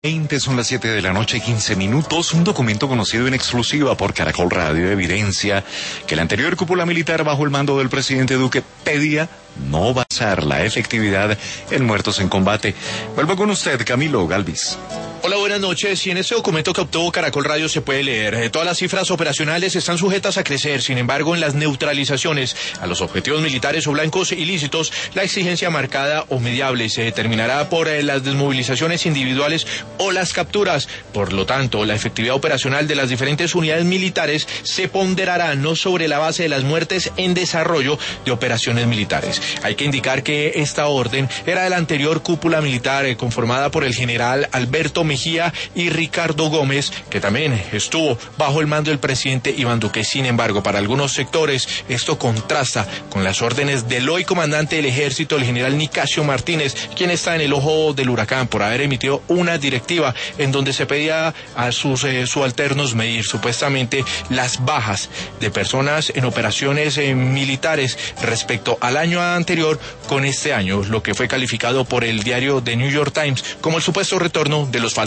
Son las 7 de la noche, 15 minutos. Un documento conocido en exclusiva por Caracol Radio evidencia que la anterior cúpula militar bajo el mando del presidente Duque pedía no basar la efectividad en muertos en combate. Vuelvo con usted, Camilo Galvis. Hola, buenas noches. Y en este documento que obtuvo Caracol Radio se puede leer: todas las cifras operacionales están sujetas a crecer. Sin embargo, en las neutralizaciones a los objetivos militares o blancos ilícitos, la exigencia marcada o mediable se determinará por las desmovilizaciones individuales o las capturas. Por lo tanto, la efectividad operacional de las diferentes unidades militares se ponderará no sobre la base de las muertes en desarrollo de operaciones militares. Hay que indicar que esta orden era de la anterior cúpula militar conformada por el general Alberto Mejía y Ricardo Gómez, que también estuvo bajo el mando del presidente Iván Duque. Sin embargo, para algunos sectores esto contrasta con las órdenes del hoy comandante del ejército, el general Nicasio Martínez, quien está en el ojo del huracán por haber emitido una directiva en donde se pedía a sus subalternos medir supuestamente las bajas de personas en operaciones militares respecto al año anterior con este año, lo que fue calificado por el diario The New York Times como el supuesto retorno de los falsos